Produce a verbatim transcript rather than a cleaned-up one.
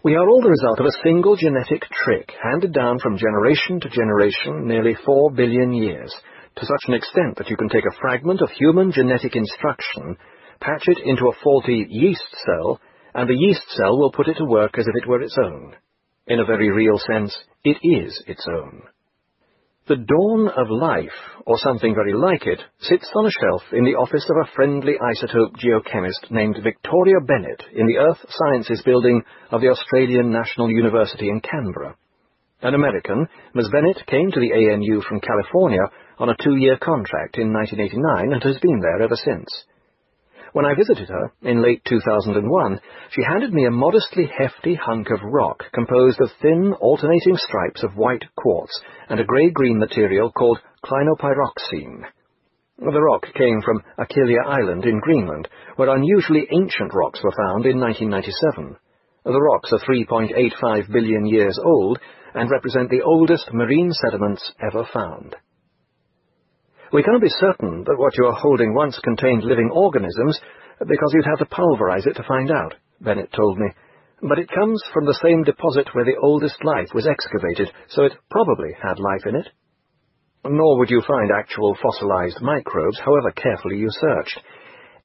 We are all the result of a single genetic trick handed down from generation to generation nearly four billion years, to such an extent that you can take a fragment of human genetic instruction, patch it into a faulty yeast cell, and the yeast cell will put it to work as if it were its own. In a very real sense, it is its own. The dawn of life, or something very like it, sits on a shelf in the office of a friendly isotope geochemist named Victoria Bennett in the Earth Sciences building of the Australian National University in Canberra. An American, Miss Bennett came to the A N U from California on a two-year contract in nineteen eighty-nine and has been there ever since. When I visited her, in late two thousand one, she handed me a modestly hefty hunk of rock composed of thin, alternating stripes of white quartz and a grey-green material called clinopyroxene. The rock came from Aquilia Island in Greenland, where unusually ancient rocks were found in nineteen ninety-seven. The rocks are three point eight five billion years old and represent the oldest marine sediments ever found. We can't be certain that what you are holding once contained living organisms, because you'd have to pulverize it to find out, Bennett told me. But it comes from the same deposit where the oldest life was excavated, so it probably had life in it. Nor would you find actual fossilized microbes, however carefully you searched.